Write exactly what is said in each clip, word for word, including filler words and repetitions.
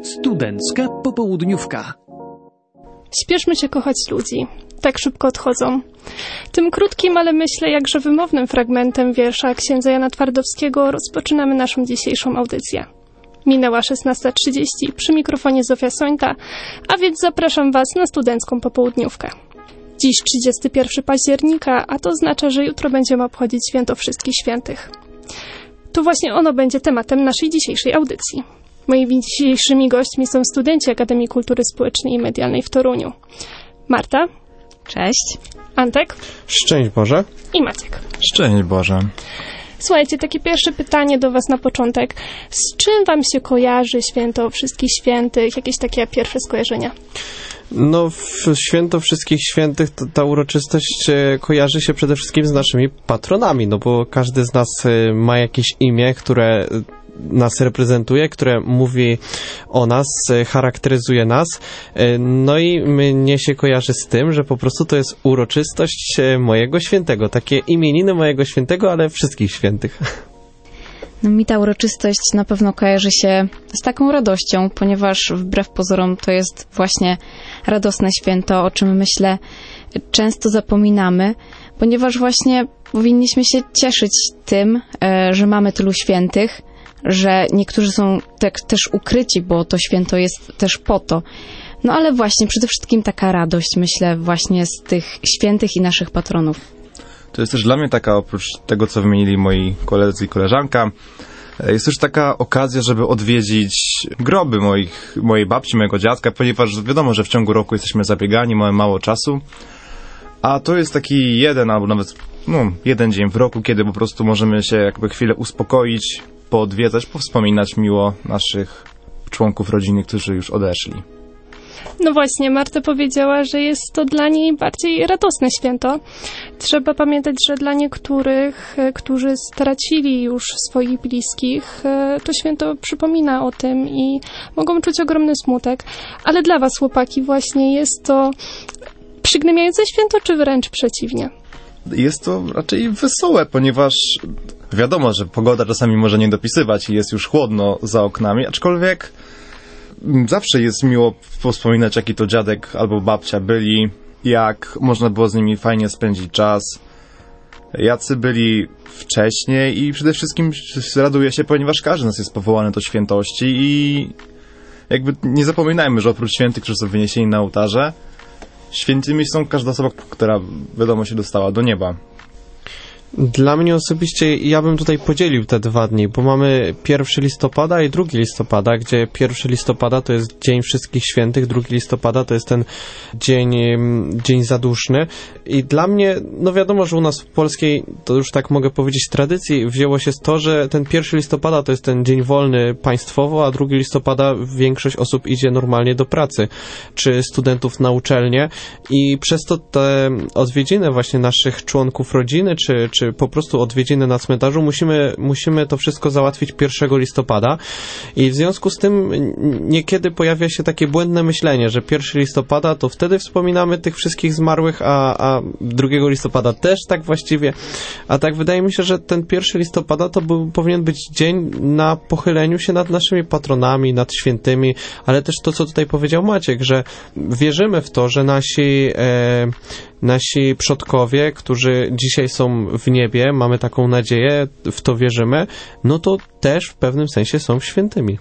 Studencka popołudniówka. Śpieszmy się kochać ludzi. Tak szybko odchodzą. Tym krótkim, ale myślę jakże wymownym fragmentem wiersza księdza Jana Twardowskiego rozpoczynamy naszą dzisiejszą audycję. Minęła szesnasta trzydzieści, przy mikrofonie Zofia Sońta, a więc zapraszam Was na studencką popołudniówkę. Dziś trzydziestego pierwszego października, a to oznacza, że jutro będziemy obchodzić święto Wszystkich Świętych. To właśnie ono będzie tematem naszej dzisiejszej audycji. Moimi dzisiejszymi gośćmi są studenci Akademii Kultury Społecznej i Medialnej w Toruniu. Marta. Cześć. Antek. Szczęść Boże. I Maciek. Szczęść Boże. Słuchajcie, takie pierwsze pytanie do Was na początek. Z czym Wam się kojarzy święto Wszystkich Świętych? Jakieś takie pierwsze skojarzenia? No, w Święto Wszystkich Świętych to, ta uroczystość e, kojarzy się przede wszystkim z naszymi patronami, no bo każdy z nas e, ma jakieś imię, które nas reprezentuje, które mówi o nas, e, charakteryzuje nas, e, no i mnie się kojarzy z tym, że po prostu to jest uroczystość e, mojego świętego, takie imieniny mojego świętego, ale wszystkich świętych. No mi ta uroczystość na pewno kojarzy się z taką radością, ponieważ wbrew pozorom to jest właśnie radosne święto, o czym myślę często zapominamy, ponieważ właśnie powinniśmy się cieszyć tym, że mamy tylu świętych, że niektórzy są tak też ukryci, bo to święto jest też po to. No ale właśnie przede wszystkim taka radość, myślę, właśnie z tych świętych i naszych patronów. To jest też dla mnie taka, oprócz tego, co wymienili moi koledzy i koleżanka, jest też taka okazja, żeby odwiedzić groby moich, mojej babci, mojego dziadka, ponieważ wiadomo, że w ciągu roku jesteśmy zabiegani, mamy mało czasu, a to jest taki jeden albo nawet no, jeden dzień w roku, kiedy po prostu możemy się jakby chwilę uspokoić, poodwiedzać, powspominać miło naszych członków rodziny, którzy już odeszli. No właśnie, Marta powiedziała, że jest to dla niej bardziej radosne święto. Trzeba pamiętać, że dla niektórych, którzy stracili już swoich bliskich, to święto przypomina o tym i mogą czuć ogromny smutek. Ale dla was, chłopaki, właśnie jest to przygnębiające święto, czy wręcz przeciwnie? Jest to raczej wesołe, ponieważ wiadomo, że pogoda czasami może nie dopisywać i jest już chłodno za oknami, aczkolwiek zawsze jest miło wspominać, jaki to dziadek albo babcia byli, jak można było z nimi fajnie spędzić czas, jacy byli wcześniej i przede wszystkim raduję się, ponieważ każdy z nas jest powołany do świętości i jakby nie zapominajmy, że oprócz świętych, którzy są wyniesieni na ołtarze, świętymi są każda osoba, która wiadomo się dostała do nieba. Dla mnie osobiście ja bym tutaj podzielił te dwa dni, bo mamy pierwszego listopada i drugiego listopada, gdzie pierwszego listopada to jest Dzień Wszystkich Świętych, drugiego listopada to jest ten dzień, dzień zaduszny i dla mnie, no wiadomo, że u nas w polskiej, to już tak mogę powiedzieć, tradycji wzięło się z to, że ten pierwszego listopada to jest ten dzień wolny państwowo, a drugiego listopada większość osób idzie normalnie do pracy, czy studentów na uczelnię i przez to te odwiedziny właśnie naszych członków rodziny, czy czy po prostu odwiedziny na cmentarzu, musimy, musimy to wszystko załatwić pierwszego listopada i w związku z tym niekiedy pojawia się takie błędne myślenie, że pierwszego listopada to wtedy wspominamy tych wszystkich zmarłych, a, a drugiego listopada też tak właściwie, a tak wydaje mi się, że ten pierwszego listopada to był, powinien być dzień na pochyleniu się nad naszymi patronami, nad świętymi, ale też to, co tutaj powiedział Maciek, że wierzymy w to, że nasi e, nasi przodkowie, którzy dzisiaj są w niebie, mamy taką nadzieję, w to wierzymy, no to też w pewnym sensie są świętymi.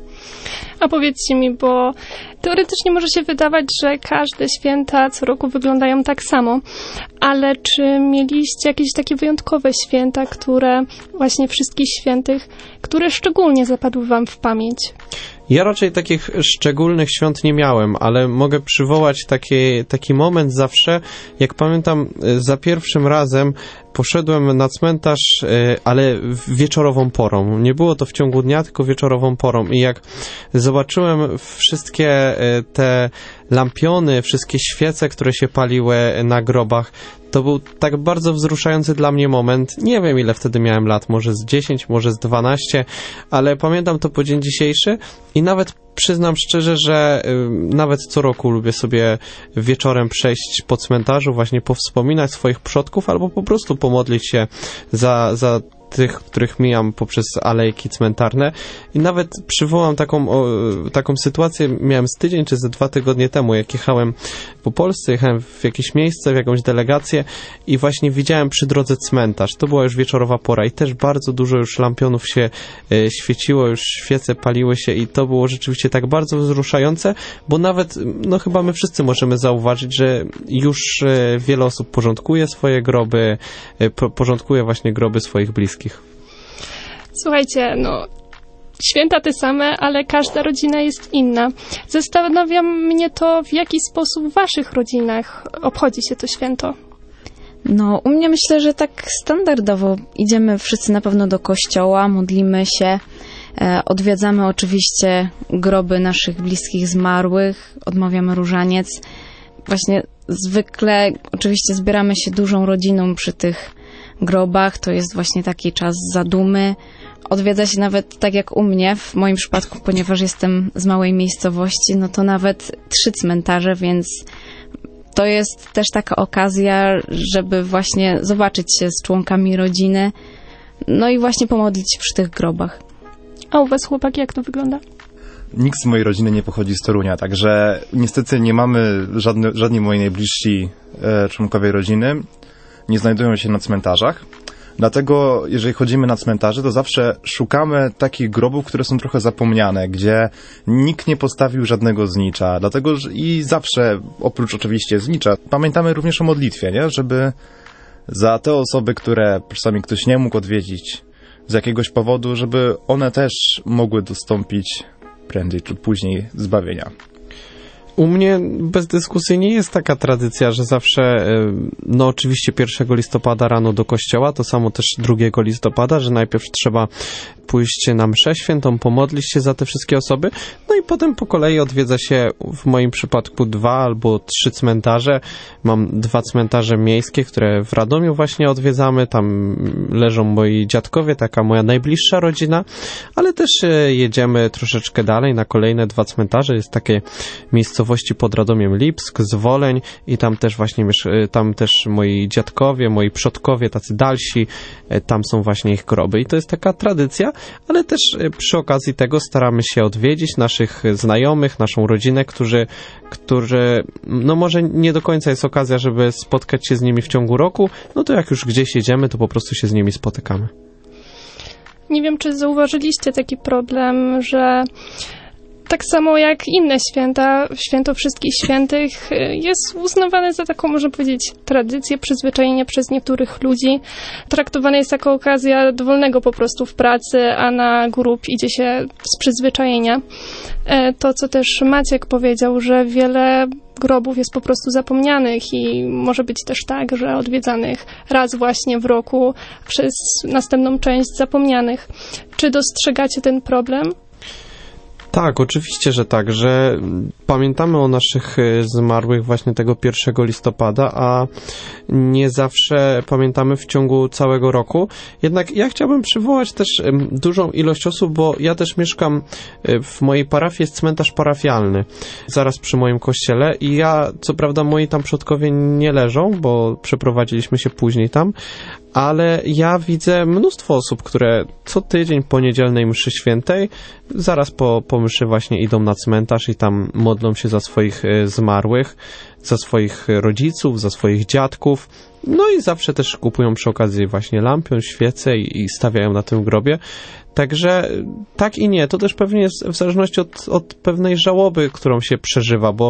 A powiedzcie mi, bo teoretycznie może się wydawać, że każde święta co roku wyglądają tak samo, ale czy mieliście jakieś takie wyjątkowe święta, które właśnie Wszystkich Świętych, które szczególnie zapadły wam w pamięć? Ja raczej takich szczególnych świąt nie miałem, ale mogę przywołać taki, taki moment zawsze, jak pamiętam, za pierwszym razem poszedłem na cmentarz, ale wieczorową porą. Nie było to w ciągu dnia, tylko wieczorową porą. I jak zobaczyłem wszystkie te lampiony, wszystkie świece, które się paliły na grobach, to był tak bardzo wzruszający dla mnie moment. Nie wiem, ile wtedy miałem lat, może z dziesięć, może z dwanaście, ale pamiętam to po dzień dzisiejszy i nawet przyznam szczerze, że y, nawet co roku lubię sobie wieczorem przejść po cmentarzu, właśnie powspominać swoich przodków albo po prostu pomodlić się za, za tych, których mijam poprzez alejki cmentarne i nawet przywołam taką, o, taką sytuację, miałem z tydzień czy ze dwa tygodnie temu, jak jechałem po Polsce, jechałem w jakieś miejsce, w jakąś delegację i właśnie widziałem przy drodze cmentarz. To była już wieczorowa pora i też bardzo dużo już lampionów się e, świeciło, już świece paliły się i to było rzeczywiście tak bardzo wzruszające, bo nawet, no chyba my wszyscy możemy zauważyć, że już e, wiele osób porządkuje swoje groby, e, po, porządkuje właśnie groby swoich bliskich. Słuchajcie, no święta te same, ale każda rodzina jest inna. Zastanawia mnie to, w jaki sposób w waszych rodzinach obchodzi się to święto. No, u mnie myślę, że tak standardowo idziemy wszyscy na pewno do kościoła, modlimy się, e, odwiedzamy oczywiście groby naszych bliskich zmarłych, odmawiamy różaniec. Właśnie zwykle oczywiście zbieramy się dużą rodziną przy tych grobach, to jest właśnie taki czas zadumy. Odwiedza się nawet tak jak u mnie, w moim przypadku, ponieważ jestem z małej miejscowości, no to nawet trzy cmentarze, więc to jest też taka okazja, żeby właśnie zobaczyć się z członkami rodziny, no i właśnie pomodlić się przy tych grobach. A u was, chłopaki, jak to wygląda? Nikt z mojej rodziny nie pochodzi z Torunia, także niestety nie mamy żadne, żadni moi najbliżsi e, członkowie rodziny, nie znajdują się na cmentarzach. Dlatego, jeżeli chodzimy na cmentarze, to zawsze szukamy takich grobów, które są trochę zapomniane, gdzie nikt nie postawił żadnego znicza. Dlatego że i zawsze, oprócz oczywiście znicza, pamiętamy również o modlitwie, nie? Żeby za te osoby, które czasami ktoś nie mógł odwiedzić z jakiegoś powodu, żeby one też mogły dostąpić prędzej czy później zbawienia. U mnie bezdyskusyjnie jest taka tradycja, że zawsze, no oczywiście pierwszego listopada rano do kościoła, to samo też drugiego listopada, że najpierw trzeba pójść na mszę świętą, pomodlić się za te wszystkie osoby, no i potem po kolei odwiedza się w moim przypadku dwa albo trzy cmentarze. Mam dwa cmentarze miejskie, które w Radomiu właśnie odwiedzamy, tam leżą moi dziadkowie, taka moja najbliższa rodzina, ale też jedziemy troszeczkę dalej na kolejne dwa cmentarze, jest takie miejscowości pod Radomiem Lipsk, Zwoleń i tam też właśnie, tam też moi dziadkowie, moi przodkowie, tacy dalsi, tam są właśnie ich groby i to jest taka tradycja, ale też przy okazji tego staramy się odwiedzić naszych znajomych, naszą rodzinę, którzy, którzy, no może nie do końca jest okazja, żeby spotkać się z nimi w ciągu roku, no to jak już gdzieś jedziemy, to po prostu się z nimi spotykamy. Nie wiem, czy zauważyliście taki problem, że tak samo jak inne święta, święto Wszystkich Świętych jest uznawane za taką, można powiedzieć, tradycję, przyzwyczajenie przez niektórych ludzi. Traktowane jest jako okazja dowolnego po prostu w pracy, a na grób idzie się z przyzwyczajenia. To, co też Maciek powiedział, że wiele grobów jest po prostu zapomnianych i może być też tak, że odwiedzanych raz właśnie w roku przez następną część zapomnianych. Czy dostrzegacie ten problem? Tak, oczywiście, że tak, że pamiętamy o naszych zmarłych właśnie tego pierwszego listopada, a nie zawsze pamiętamy w ciągu całego roku. Jednak ja chciałbym przywołać też dużą ilość osób, bo ja też mieszkam w mojej parafii, jest cmentarz parafialny, zaraz przy moim kościele i ja, co prawda moi tam przodkowie nie leżą, bo przeprowadziliśmy się później tam, ale ja widzę mnóstwo osób, które co tydzień po niedzielnej mszy świętej, zaraz po, po mszy właśnie idą na cmentarz i tam modlą się za swoich zmarłych, za swoich rodziców, za swoich dziadków. No i zawsze też kupują przy okazji właśnie lampion, świece i, i stawiają na tym grobie. Także tak i nie, to też pewnie jest w zależności od, od pewnej żałoby, którą się przeżywa, bo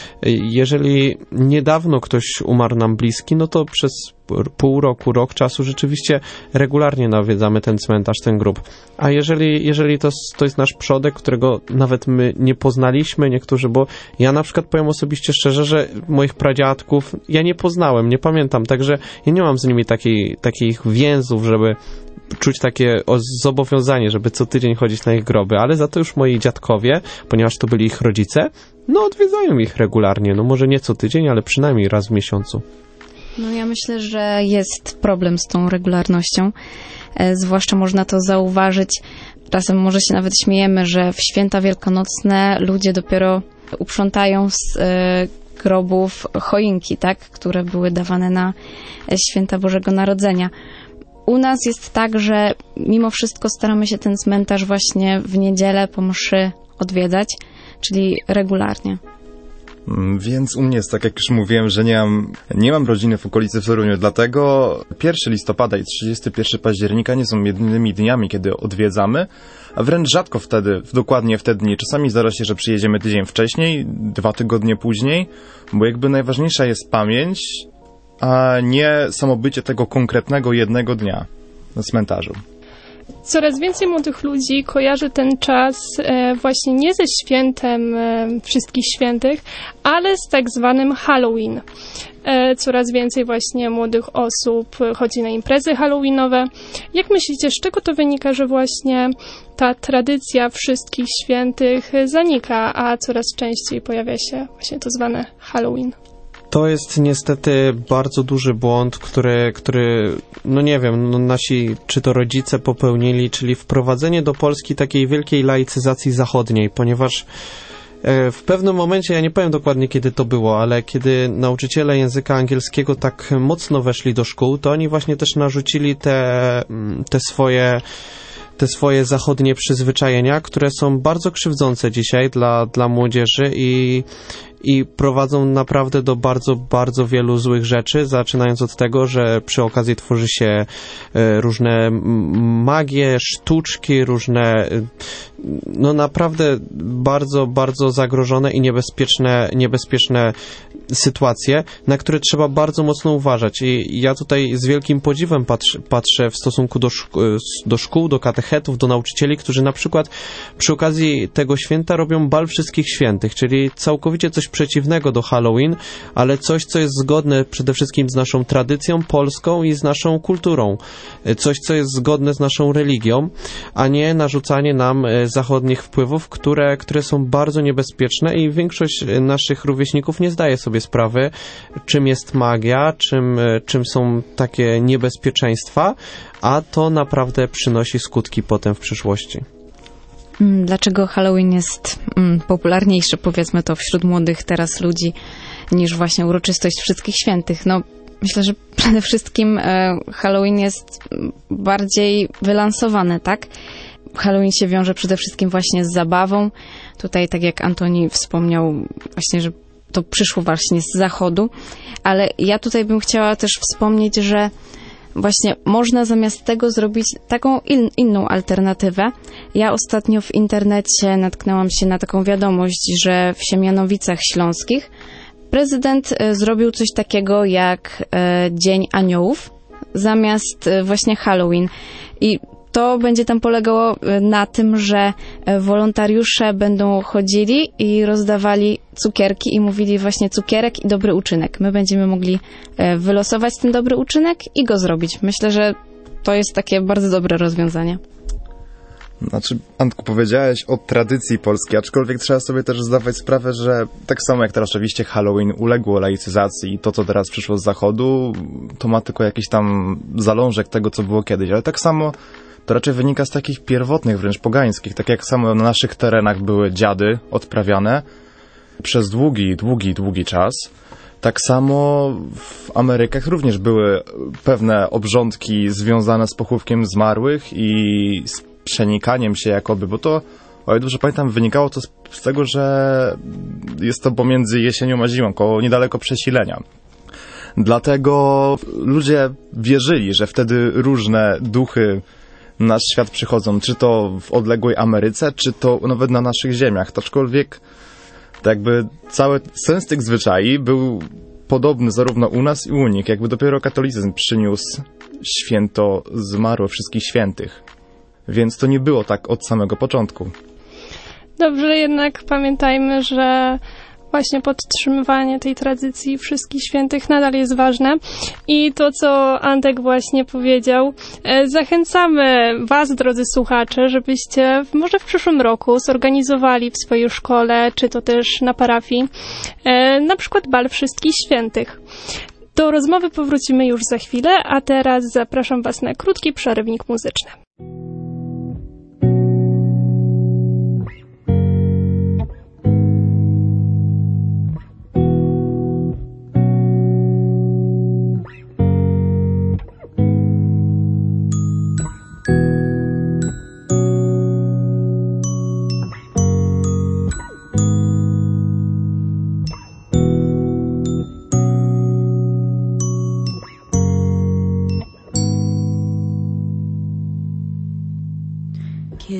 jeżeli niedawno ktoś umarł nam bliski, no to przez pół roku, rok czasu rzeczywiście regularnie nawiedzamy ten cmentarz, ten grób. A jeżeli, jeżeli to, to jest nasz przodek, którego nawet my nie poznaliśmy, niektórzy, bo ja na przykład powiem osobiście szczerze, że moich pradziadków ja nie poznałem, nie pamiętam, także ja nie mam z nimi takiej, takich więzów, żeby czuć takie zobowiązanie, żeby co tydzień chodzić na ich groby, ale za to już moi dziadkowie, ponieważ to byli ich rodzice, no odwiedzają ich regularnie, no może nie co tydzień, ale przynajmniej raz w miesiącu. No ja myślę, że jest problem z tą regularnością, e, zwłaszcza można to zauważyć, czasem może się nawet śmiejemy, że w święta wielkanocne ludzie dopiero uprzątają z e, grobów choinki, tak, które były dawane na święta Bożego Narodzenia. u nas jest tak, że mimo wszystko staramy się ten cmentarz właśnie w niedzielę po mszy odwiedzać, czyli regularnie. Więc u mnie jest tak, jak już mówiłem, że nie mam, nie mam rodziny w okolicy w Toruniu, dlatego pierwszego listopada i trzydziestego pierwszego października nie są jedynymi dniami, kiedy odwiedzamy, a wręcz rzadko wtedy, dokładnie w te dni. Czasami zdarza się, że przyjedziemy tydzień wcześniej, dwa tygodnie później, bo jakby najważniejsza jest pamięć, a nie samo bycie tego konkretnego jednego dnia na cmentarzu. Coraz więcej młodych ludzi kojarzy ten czas e, właśnie nie ze świętem e, Wszystkich Świętych, ale z tak zwanym Halloween. E, coraz więcej właśnie młodych osób chodzi na imprezy halloweenowe. Jak myślicie, z czego to wynika, że właśnie ta tradycja Wszystkich Świętych zanika, a coraz częściej pojawia się właśnie to zwane Halloween? To jest niestety bardzo duży błąd, który, który no nie wiem, no nasi czy to rodzice popełnili, czyli wprowadzenie do Polski takiej wielkiej laicyzacji zachodniej, ponieważ e, w pewnym momencie, ja nie powiem dokładnie kiedy to było, ale kiedy nauczyciele języka angielskiego tak mocno weszli do szkół, to oni właśnie też narzucili te, te swoje te swoje zachodnie przyzwyczajenia, które są bardzo krzywdzące dzisiaj dla, dla młodzieży i i prowadzą naprawdę do bardzo, bardzo wielu złych rzeczy, zaczynając od tego, że przy okazji tworzy się różne magie, sztuczki, różne no naprawdę bardzo, bardzo zagrożone i niebezpieczne, niebezpieczne sytuacje, na które trzeba bardzo mocno uważać. I ja tutaj z wielkim podziwem patrzę, patrzę w stosunku do, szk- do szkół, do katechetów, do nauczycieli, którzy na przykład przy okazji tego święta robią bal Wszystkich Świętych, czyli całkowicie coś przeciwnego do Halloween, ale coś, co jest zgodne przede wszystkim z naszą tradycją polską i z naszą kulturą. Coś, co jest zgodne z naszą religią, a nie narzucanie nam zachodnich wpływów, które, które są bardzo niebezpieczne i większość naszych rówieśników nie zdaje sobie sprawy, czym jest magia, czym, czym są takie niebezpieczeństwa, a to naprawdę przynosi skutki potem w przyszłości. Dlaczego Halloween jest mm, popularniejszy, powiedzmy to, wśród młodych teraz ludzi niż właśnie uroczystość Wszystkich Świętych? No, myślę, że przede wszystkim e, Halloween jest bardziej wylansowany, tak? Halloween się wiąże przede wszystkim właśnie z zabawą. Tutaj, tak jak Antoni wspomniał, właśnie, że to przyszło właśnie z zachodu, ale ja tutaj bym chciała też wspomnieć, że właśnie można zamiast tego zrobić taką in, inną alternatywę. Ja ostatnio w internecie natknęłam się na taką wiadomość, że w Siemianowicach Śląskich prezydent zrobił coś takiego jak e, Dzień Aniołów zamiast e, właśnie Halloween. I to będzie tam polegało na tym, że wolontariusze będą chodzili i rozdawali cukierki i mówili właśnie cukierek i dobry uczynek. My będziemy mogli wylosować ten dobry uczynek i go zrobić. Myślę, że to jest takie bardzo dobre rozwiązanie. Znaczy, Antku, powiedziałeś o tradycji polskiej, aczkolwiek trzeba sobie też zdawać sprawę, że tak samo jak teraz oczywiście Halloween uległo laicyzacji i to, co teraz przyszło z zachodu, to ma tylko jakiś tam zalążek tego, co było kiedyś, ale tak samo to raczej wynika z takich pierwotnych, wręcz pogańskich, tak jak samo na naszych terenach były dziady odprawiane przez długi, długi, długi czas. Tak samo w Amerykach również były pewne obrządki związane z pochówkiem zmarłych i z przenikaniem się jakoby, bo to, o ile dobrze pamiętam, wynikało to z, z tego, że jest to pomiędzy jesienią a zimą, koło niedaleko przesilenia. Dlatego ludzie wierzyli, że wtedy różne duchy na nasz świat przychodzą, czy to w odległej Ameryce, czy to nawet na naszych ziemiach. Aczkolwiek tak jakby cały sens tych zwyczai był podobny zarówno u nas i u nich. Jakby dopiero katolicyzm przyniósł święto zmarłych Wszystkich Świętych. Więc to nie było tak od samego początku. Dobrze, jednak pamiętajmy, że właśnie podtrzymywanie tej tradycji Wszystkich Świętych nadal jest ważne. I to, co Antek właśnie powiedział, zachęcamy Was, drodzy słuchacze, żebyście może w przyszłym roku zorganizowali w swojej szkole, czy to też na parafii, na przykład bal Wszystkich Świętych. Do rozmowy powrócimy już za chwilę, a teraz zapraszam Was na krótki przerywnik muzyczny.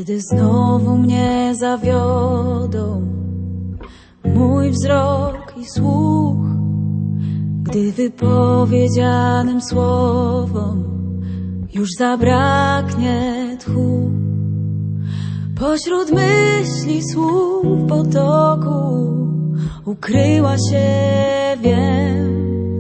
Kiedy znowu mnie zawiodą mój wzrok i słuch, gdy wypowiedzianym słowom już zabraknie tchu. Pośród myśli słów potoku ukryła się, wiem.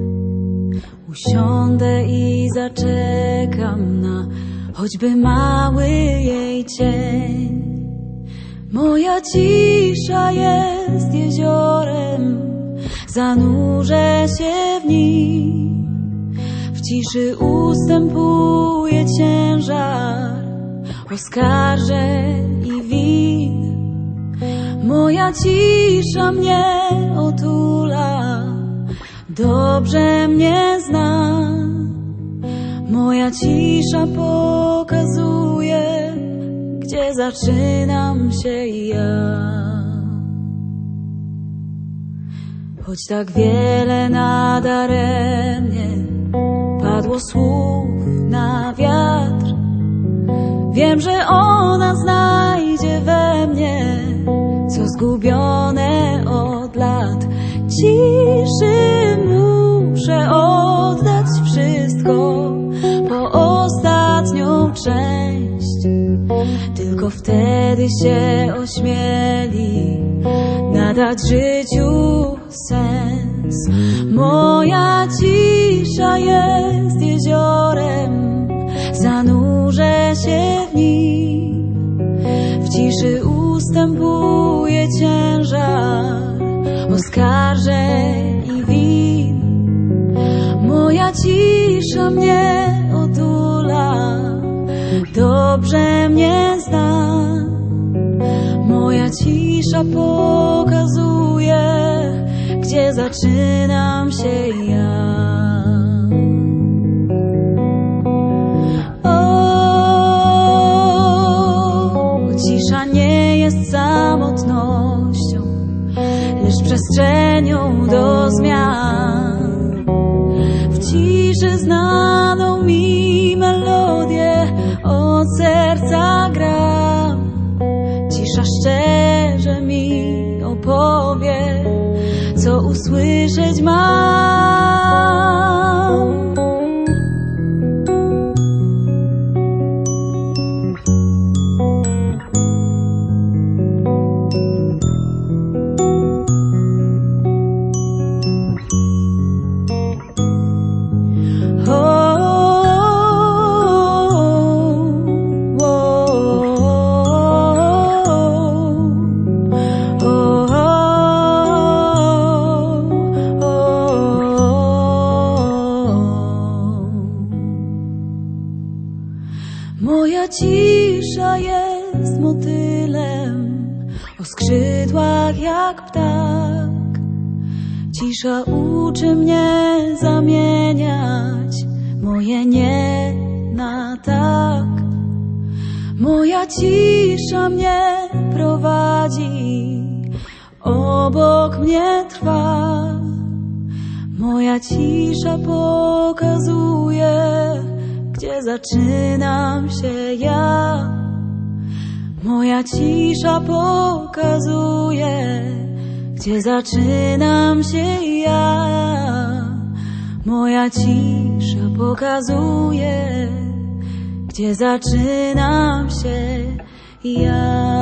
Usiądę i zaczekam na choćby mały jej cień. Moja cisza jest jeziorem, zanurzę się w nim. W ciszy ustępuje ciężar oskarżeń i win. Moja cisza mnie otula, dobrze mnie zna. Moja cisza pokazuje, gdzie zaczynam się ja. Choć tak wiele nadaremnie padło słów na wiatr, wiem, że ona znajdzie we mnie, co zgubione od lat. Ciszy muszę oddać wszystko po ostatnią część. Tylko wtedy się ośmieli nadać życiu sens. Moja cisza jest jeziorem, zanurzę się w nim. W ciszy ustępuje ciężar oskarżeń i win. Moja cisza mnie otula, dobrze mnie zna. Moja cisza pokazuje, gdzie zaczynam się ja. O, cisza nie jest samotnością, lecz przestrzenią do zmian. W ciszy znaną mi melodię od serca gram. Cisza szczerze mi opowie, co usłyszeć mam. Moja cisza jest motylem o skrzydłach jak ptak. Cisza uczy mnie zamieniać moje nie na tak. Moja cisza mnie prowadzi, obok mnie trwa. Moja cisza pokazuje, gdzie zaczynam się ja. Moja cisza pokazuje, gdzie zaczynam się ja. Moja cisza pokazuje, gdzie zaczynam się ja.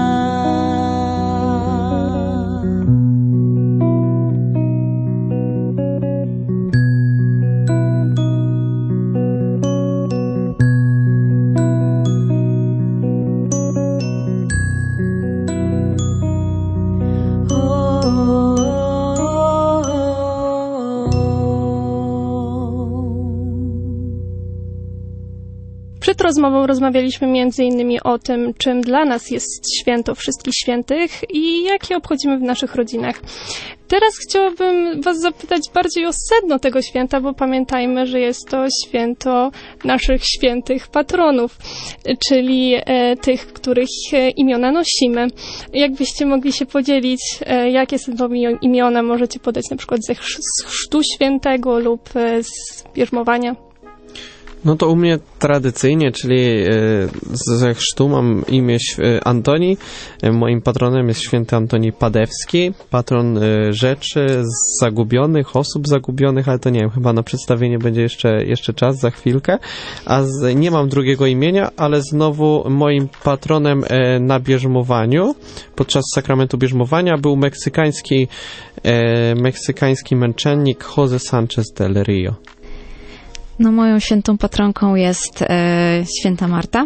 Przed rozmową rozmawialiśmy między innymi o tym, czym dla nas jest święto Wszystkich Świętych i jakie obchodzimy w naszych rodzinach. Teraz chciałabym was zapytać bardziej o sedno tego święta, bo pamiętajmy, że jest to święto naszych świętych patronów, czyli e, tych, których e, imiona nosimy. Jakbyście mogli się podzielić, e, jakie są to imiona możecie podać na przykład ze chrz- z chrztu świętego lub e, z bierzmowania? No to u mnie tradycyjnie, czyli ze chrztu mam imię Antoni. Moim patronem jest święty Antoni Padewski, patron rzeczy zagubionych, osób zagubionych, ale to nie wiem, chyba na przedstawienie będzie jeszcze, jeszcze czas, za chwilkę. A z, nie mam drugiego imienia, ale znowu moim patronem na bierzmowaniu, podczas sakramentu bierzmowania był meksykański, meksykański męczennik José Sánchez del Rio. No moją świętą patronką jest e, święta Marta.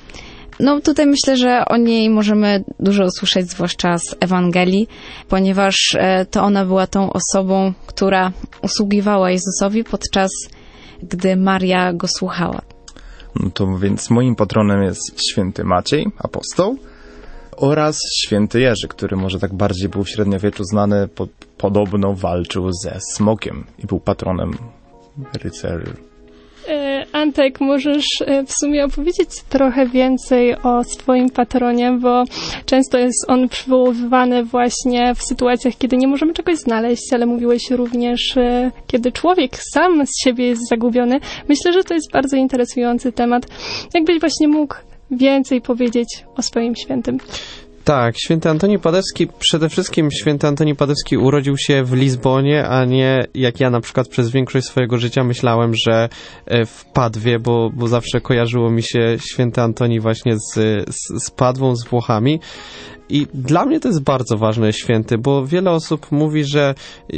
No tutaj myślę, że o niej możemy dużo usłyszeć, zwłaszcza z Ewangelii, ponieważ e, to ona była tą osobą, która usługiwała Jezusowi podczas gdy Maria go słuchała. No to więc moim patronem jest święty Maciej, apostoł, oraz święty Jerzy, który może tak bardziej był w średniowieczu znany, po, podobno walczył ze smokiem i był patronem rycerzy. Antek, możesz w sumie opowiedzieć trochę więcej o swoim patronie, bo często jest on przywoływany właśnie w sytuacjach, kiedy nie możemy czegoś znaleźć, ale mówiłeś również, kiedy człowiek sam z siebie jest zagubiony. Myślę, że to jest bardzo interesujący temat. Jakbyś właśnie mógł więcej powiedzieć o swoim świętym? Tak, święty Antoni Padewski, przede wszystkim święty Antoni Padewski urodził się w Lizbonie, a nie jak ja na przykład przez większość swojego życia myślałem, że w Padwie, bo, bo zawsze kojarzyło mi się święty Antoni właśnie z, z, z Padwą, z Włochami. I dla mnie to jest bardzo ważny święty, bo wiele osób mówi, że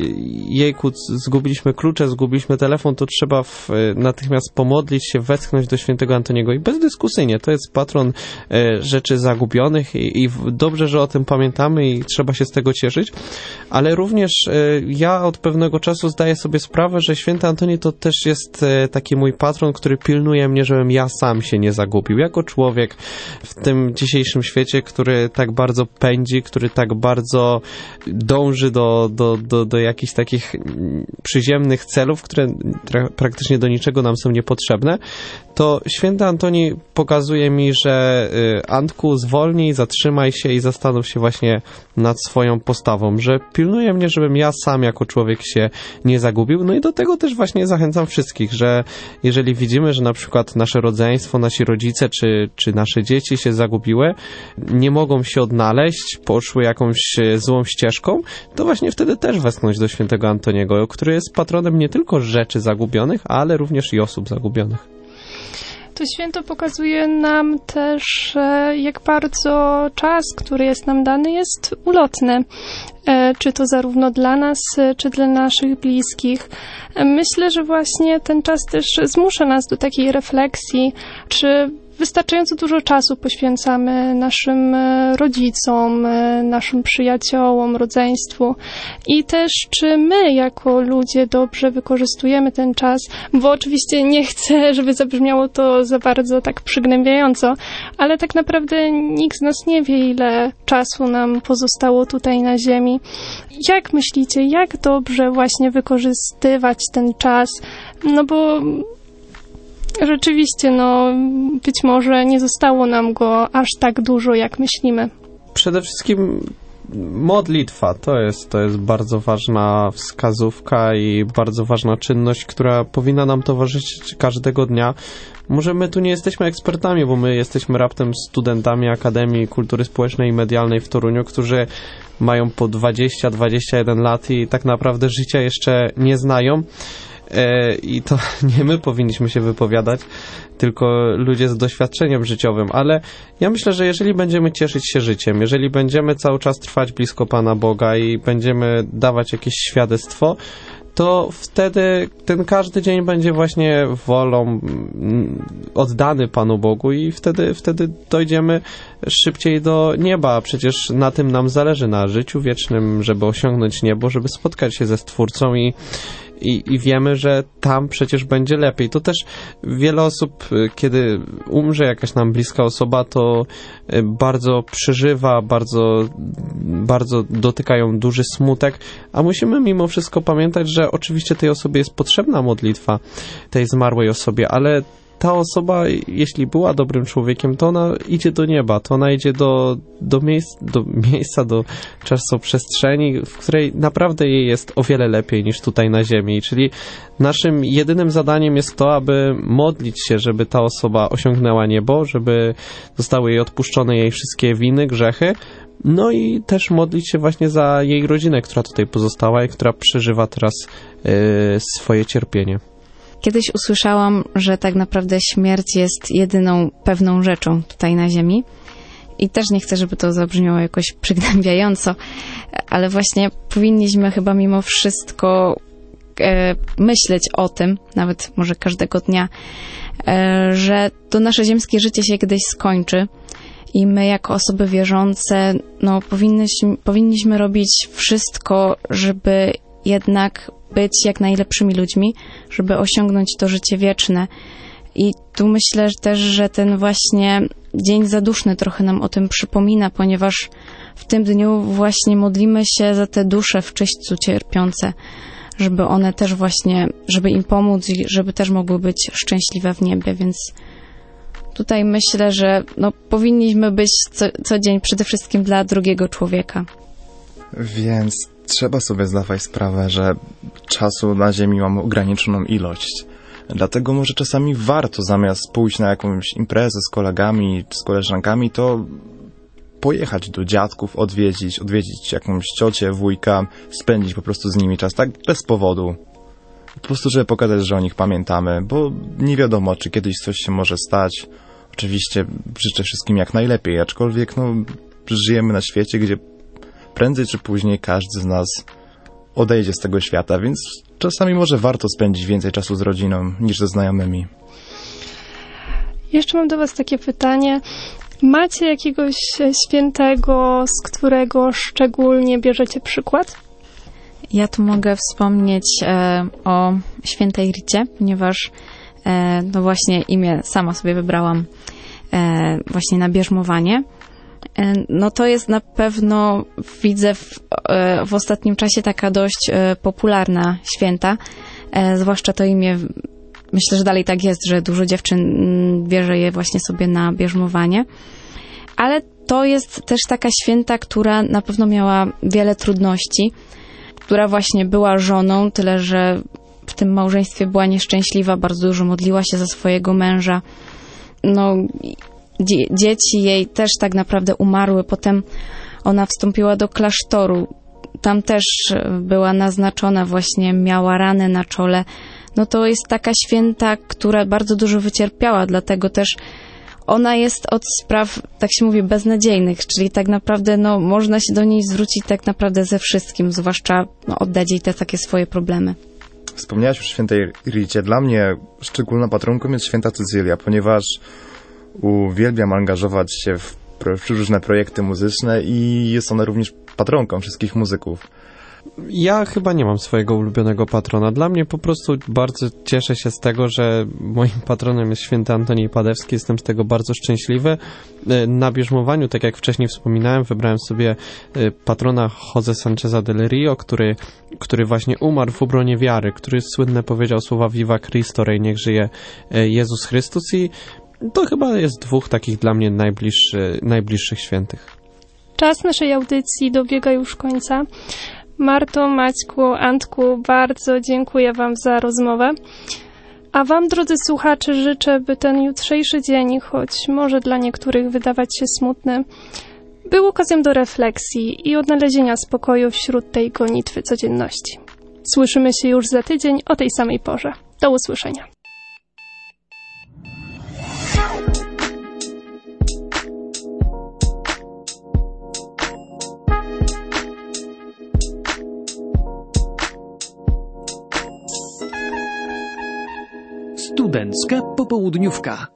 jejku, zgubiliśmy klucze, zgubiliśmy telefon, to trzeba w, natychmiast pomodlić się, westchnąć do świętego Antoniego i bezdyskusyjnie, to jest patron e, rzeczy zagubionych i, i dobrze, że o tym pamiętamy i trzeba się z tego cieszyć, ale również e, ja od pewnego czasu zdaję sobie sprawę, że święty Antoni to też jest e, taki mój patron, który pilnuje mnie, żebym ja sam się nie zagubił. Jako człowiek w tym dzisiejszym świecie, który tak bardzo pędzi, który tak bardzo dąży do, do, do, do jakichś takich przyziemnych celów, które tra- praktycznie do niczego nam są niepotrzebne, to święty Antoni pokazuje mi, że y, Antku, zwolnij, zatrzymaj się i zastanów się właśnie nad swoją postawą, że pilnuje mnie, żebym ja sam jako człowiek się nie zagubił. No i do tego też właśnie zachęcam wszystkich, że jeżeli widzimy, że na przykład nasze rodzeństwo, nasi rodzice czy, czy nasze dzieci się zagubiły, nie mogą się odnaleźć, poszły jakąś złą ścieżką, to właśnie wtedy też westchnąć do świętego Antoniego, który jest patronem nie tylko rzeczy zagubionych, ale również i osób zagubionych. To święto pokazuje nam też, jak bardzo czas, który jest nam dany, jest ulotny. Czy to zarówno dla nas, czy dla naszych bliskich. Myślę, że właśnie ten czas też zmusza nas do takiej refleksji, czy wystarczająco dużo czasu poświęcamy naszym rodzicom, naszym przyjaciołom, rodzeństwu i też czy my jako ludzie dobrze wykorzystujemy ten czas, bo oczywiście nie chcę, żeby zabrzmiało to za bardzo tak przygnębiająco, ale tak naprawdę nikt z nas nie wie, ile czasu nam pozostało tutaj na ziemi. Jak myślicie, jak dobrze właśnie wykorzystywać ten czas? No bo rzeczywiście, no być może nie zostało nam go aż tak dużo, jak myślimy. Przede wszystkim modlitwa to jest, to jest bardzo ważna wskazówka i bardzo ważna czynność, która powinna nam towarzyszyć każdego dnia. Może my tu nie jesteśmy ekspertami, bo my jesteśmy raptem studentami Akademii Kultury Społecznej i Medialnej w Toruniu, którzy mają po dwadzieścia dwadzieścia jeden lat i tak naprawdę życia jeszcze nie znają. I to nie my powinniśmy się wypowiadać, tylko ludzie z doświadczeniem życiowym, ale ja myślę, że jeżeli będziemy cieszyć się życiem, jeżeli będziemy cały czas trwać blisko Pana Boga i będziemy dawać jakieś świadectwo, to wtedy ten każdy dzień będzie właśnie wolą oddany Panu Bogu i wtedy, wtedy dojdziemy szybciej do nieba. Przecież na tym nam zależy, na życiu wiecznym, żeby osiągnąć niebo, żeby spotkać się ze Stwórcą i I, I wiemy, że tam przecież będzie lepiej. To też wiele osób, kiedy umrze jakaś nam bliska osoba, to bardzo przeżywa, bardzo, bardzo dotykają duży smutek, a musimy mimo wszystko pamiętać, że oczywiście tej osobie jest potrzebna modlitwa, tej zmarłej osobie, ale ta osoba, jeśli była dobrym człowiekiem, to ona idzie do nieba, to ona idzie do, do, miejsc, do miejsca, do czasoprzestrzeni, w której naprawdę jej jest o wiele lepiej niż tutaj na ziemi. Czyli naszym jedynym zadaniem jest to, aby modlić się, żeby ta osoba osiągnęła niebo, żeby zostały jej odpuszczone jej wszystkie winy, grzechy, no i też modlić się właśnie za jej rodzinę, która tutaj pozostała i która przeżywa teraz yy, swoje cierpienie. Kiedyś usłyszałam, że tak naprawdę śmierć jest jedyną pewną rzeczą tutaj na ziemi. I też nie chcę, żeby to zabrzmiało jakoś przygnębiająco, ale właśnie powinniśmy chyba mimo wszystko e, myśleć o tym, nawet może każdego dnia, e, że to nasze ziemskie życie się kiedyś skończy i my jako osoby wierzące no, powinniśmy, powinniśmy robić wszystko, żeby jednak być jak najlepszymi ludźmi, żeby osiągnąć to życie wieczne. I tu myślę też, że ten właśnie Dzień Zaduszny trochę nam o tym przypomina, ponieważ w tym dniu właśnie modlimy się za te dusze w czyśćcu cierpiące, żeby one też właśnie, żeby im pomóc i żeby też mogły być szczęśliwe w niebie, więc tutaj myślę, że no, powinniśmy być co, co dzień przede wszystkim dla drugiego człowieka. Więc trzeba sobie zdawać sprawę, że czasu na ziemi mamy ograniczoną ilość. Dlatego może czasami warto zamiast pójść na jakąś imprezę z kolegami czy z koleżankami, to pojechać do dziadków, odwiedzić, odwiedzić jakąś ciocię, wujka, spędzić po prostu z nimi czas, tak bez powodu. Po prostu, żeby pokazać, że o nich pamiętamy, bo nie wiadomo, czy kiedyś coś się może stać. Oczywiście życzę wszystkim jak najlepiej, aczkolwiek no, żyjemy na świecie, gdzie prędzej czy później każdy z nas odejdzie z tego świata, więc czasami może warto spędzić więcej czasu z rodziną niż ze znajomymi. Jeszcze mam do was takie pytanie. Macie jakiegoś świętego, z którego szczególnie bierzecie przykład? Ja tu mogę wspomnieć e, o świętej Ricie, ponieważ e, no właśnie imię sama sobie wybrałam e, właśnie na bierzmowanie. E, no to jest na pewno, widzę w, e, w ostatnim czasie taka dość e, popularna święta, e, zwłaszcza to imię, myślę, że dalej tak jest, że dużo dziewczyn bierze je właśnie sobie na bierzmowanie, ale to jest też taka święta, która na pewno miała wiele trudności, która właśnie była żoną, tyle że w tym małżeństwie była nieszczęśliwa, bardzo dużo modliła się za swojego męża. No, dzie- dzieci jej też tak naprawdę umarły. Potem ona wstąpiła do klasztoru. Tam też była naznaczona, właśnie miała ranę na czole. No to jest taka święta, która bardzo dużo wycierpiała, dlatego też ona jest od spraw, tak się mówi, beznadziejnych, czyli tak naprawdę no, można się do niej zwrócić tak naprawdę ze wszystkim, zwłaszcza no, oddać jej te takie swoje problemy. Wspomniałaś już o świętej Ricie. Dla mnie szczególną patronką jest święta Cecylia, ponieważ uwielbiam angażować się w, w różne projekty muzyczne i jest ona również patronką wszystkich muzyków. Ja chyba nie mam swojego ulubionego patrona. Dla mnie po prostu bardzo cieszę się z tego, że moim patronem jest święty Antoni Padewski. Jestem z tego bardzo szczęśliwy. Na bierzmowaniu, tak jak wcześniej wspominałem, wybrałem sobie patrona José Sancheza del Rio, który, który właśnie umarł w obronie wiary, który słynne powiedział słowa Viva Cristo, Rej, niech żyje Jezus Chrystus, i to chyba jest dwóch takich dla mnie najbliższy, najbliższych świętych. Czas naszej audycji dobiega już końca. Marto, Maćku, Antku, bardzo dziękuję wam za rozmowę. A wam, drodzy słuchacze, życzę, by ten jutrzejszy dzień, choć może dla niektórych wydawać się smutny, był okazją do refleksji i odnalezienia spokoju wśród tej gonitwy codzienności. Słyszymy się już za tydzień o tej samej porze. Do usłyszenia. Studencka popołudniówka.